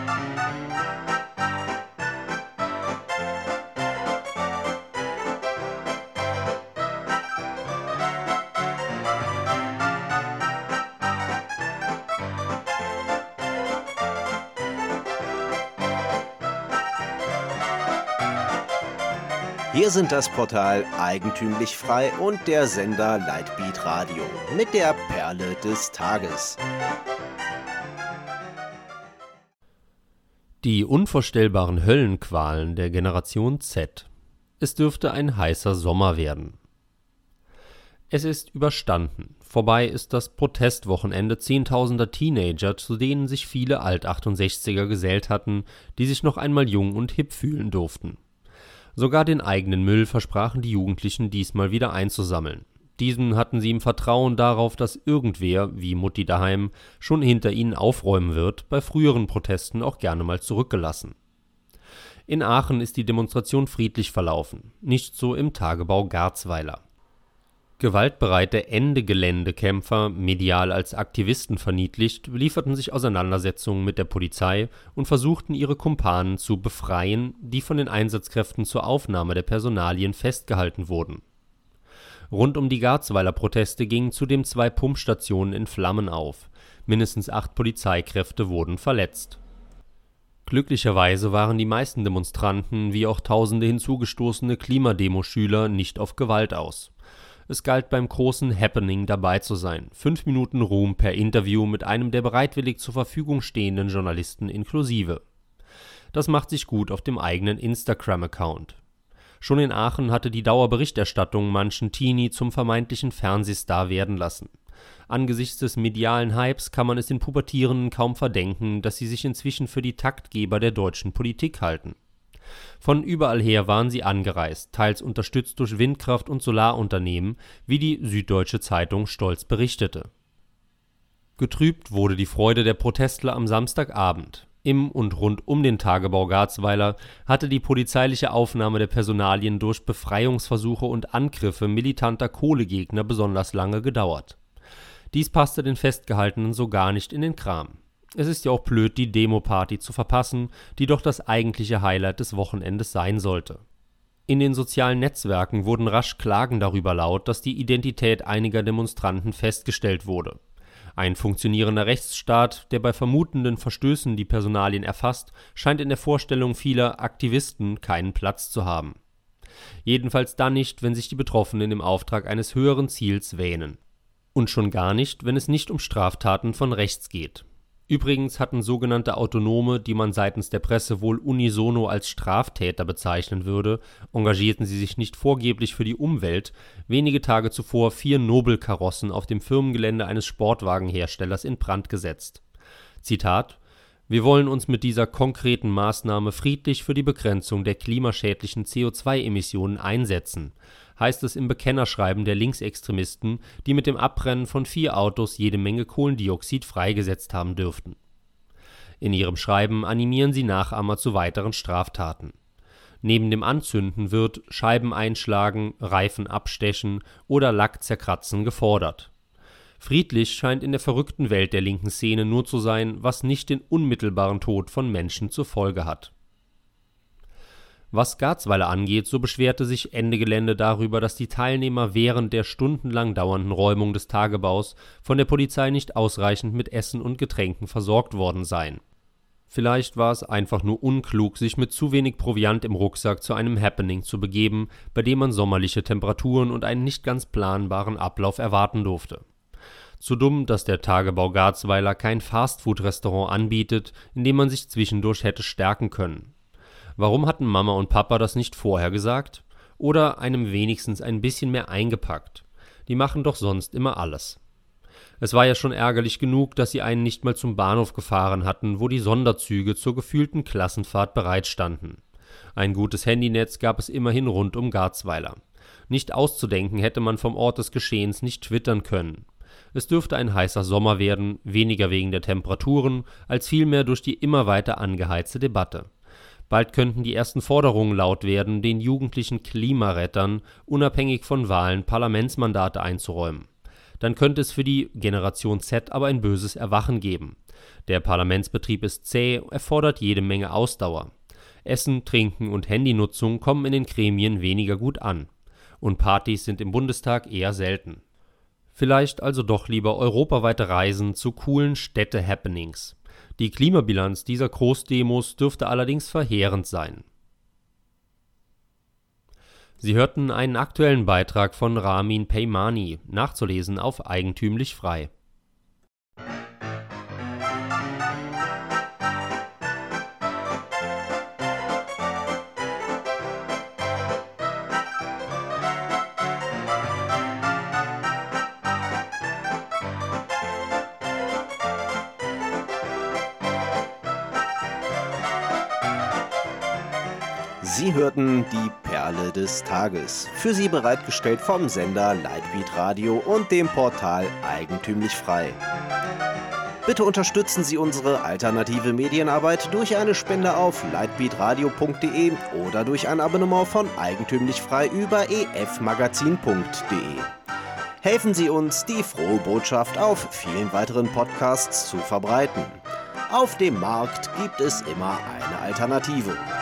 Wir sind das Portal Eigentümlich Frei und der Sender Lightbeat Radio mit der Perle des Tages. Die unvorstellbaren Höllenqualen der Generation Z. Es dürfte ein heißer Sommer werden. Es ist überstanden. Vorbei ist das Protestwochenende zehntausender Teenager, zu denen sich viele Alt-68er gesellt hatten, die sich noch einmal jung und hip fühlen durften. Sogar den eigenen Müll versprachen die Jugendlichen diesmal wieder einzusammeln. Diesen hatten sie im Vertrauen darauf, dass irgendwer, wie Mutti daheim, schon hinter ihnen aufräumen wird, bei früheren Protesten auch gerne mal zurückgelassen. In Aachen ist die Demonstration friedlich verlaufen, nicht so im Tagebau Garzweiler. Gewaltbereite Ende-Gelände-Kämpfer, medial als Aktivisten verniedlicht, lieferten sich Auseinandersetzungen mit der Polizei und versuchten ihre Kumpanen zu befreien, die von den Einsatzkräften zur Aufnahme der Personalien festgehalten wurden. Rund um die Garzweiler Proteste gingen zudem 2 Pumpstationen in Flammen auf. Mindestens 8 Polizeikräfte wurden verletzt. Glücklicherweise waren die meisten Demonstranten wie auch tausende hinzugestoßene Klimademoschüler nicht auf Gewalt aus. Es galt beim großen Happening dabei zu sein. 5 Minuten Ruhm per Interview mit einem der bereitwillig zur Verfügung stehenden Journalisten inklusive. Das macht sich gut auf dem eigenen Instagram-Account. Schon in Aachen hatte die Dauerberichterstattung manchen Teenie zum vermeintlichen Fernsehstar werden lassen. Angesichts des medialen Hypes kann man es den Pubertierenden kaum verdenken, dass sie sich inzwischen für die Taktgeber der deutschen Politik halten. Von überall her waren sie angereist, teils unterstützt durch Windkraft- und Solarunternehmen, wie die Süddeutsche Zeitung stolz berichtete. Getrübt wurde die Freude der Protestler am Samstagabend. Im und rund um den Tagebau Garzweiler hatte die polizeiliche Aufnahme der Personalien durch Befreiungsversuche und Angriffe militanter Kohlegegner besonders lange gedauert. Dies passte den Festgehaltenen so gar nicht in den Kram. Es ist ja auch blöd, die Demo-Party zu verpassen, die doch das eigentliche Highlight des Wochenendes sein sollte. In den sozialen Netzwerken wurden rasch Klagen darüber laut, dass die Identität einiger Demonstranten festgestellt wurde. Ein funktionierender Rechtsstaat, der bei vermutenden Verstößen die Personalien erfasst, scheint in der Vorstellung vieler Aktivisten keinen Platz zu haben. Jedenfalls dann nicht, wenn sich die Betroffenen im Auftrag eines höheren Ziels wähnen. Und schon gar nicht, wenn es nicht um Straftaten von rechts geht. Übrigens hatten sogenannte Autonome, die man seitens der Presse wohl unisono als Straftäter bezeichnen würde, engagierten sie sich nicht vorgeblich für die Umwelt, wenige Tage zuvor 4 Nobelkarossen auf dem Firmengelände eines Sportwagenherstellers in Brand gesetzt. Zitat: Wir wollen uns mit dieser konkreten Maßnahme friedlich für die Begrenzung der klimaschädlichen CO2-Emissionen einsetzen, heißt es im Bekennerschreiben der Linksextremisten, die mit dem Abbrennen von 4 Autos jede Menge Kohlendioxid freigesetzt haben dürften. In ihrem Schreiben animieren sie Nachahmer zu weiteren Straftaten. Neben dem Anzünden wird Scheiben einschlagen, Reifen abstechen oder Lack zerkratzen gefordert. Friedlich scheint in der verrückten Welt der linken Szene nur zu sein, was nicht den unmittelbaren Tod von Menschen zur Folge hat. Was Garzweiler angeht, so beschwerte sich Ende Gelände darüber, dass die Teilnehmer während der stundenlang dauernden Räumung des Tagebaus von der Polizei nicht ausreichend mit Essen und Getränken versorgt worden seien. Vielleicht war es einfach nur unklug, sich mit zu wenig Proviant im Rucksack zu einem Happening zu begeben, bei dem man sommerliche Temperaturen und einen nicht ganz planbaren Ablauf erwarten durfte. Zu dumm, dass der Tagebau Garzweiler kein Fastfood-Restaurant anbietet, in dem man sich zwischendurch hätte stärken können. Warum hatten Mama und Papa das nicht vorher gesagt? Oder einem wenigstens ein bisschen mehr eingepackt? Die machen doch sonst immer alles. Es war ja schon ärgerlich genug, dass sie einen nicht mal zum Bahnhof gefahren hatten, wo die Sonderzüge zur gefühlten Klassenfahrt bereitstanden. Ein gutes Handynetz gab es immerhin rund um Garzweiler. Nicht auszudenken hätte man vom Ort des Geschehens nicht twittern können. Es dürfte ein heißer Sommer werden, weniger wegen der Temperaturen, als vielmehr durch die immer weiter angeheizte Debatte. Bald könnten die ersten Forderungen laut werden, den jugendlichen Klimarettern unabhängig von Wahlen Parlamentsmandate einzuräumen. Dann könnte es für die Generation Z aber ein böses Erwachen geben. Der Parlamentsbetrieb ist zäh, erfordert jede Menge Ausdauer. Essen, Trinken und Handynutzung kommen in den Gremien weniger gut an. Und Partys sind im Bundestag eher selten. Vielleicht also doch lieber europaweite Reisen zu coolen Städte-Happenings. Die Klimabilanz dieser Großdemos dürfte allerdings verheerend sein. Sie hörten einen aktuellen Beitrag von Ramin Peymani, nachzulesen auf Eigentümlich Frei. Sie hörten die Perle des Tages, für Sie bereitgestellt vom Sender Lightbeat Radio und dem Portal Eigentümlich Frei. Bitte unterstützen Sie unsere alternative Medienarbeit durch eine Spende auf lightbeatradio.de oder durch ein Abonnement von Eigentümlich Frei über efmagazin.de. Helfen Sie uns, die frohe Botschaft auf vielen weiteren Podcasts zu verbreiten. Auf dem Markt gibt es immer eine Alternative.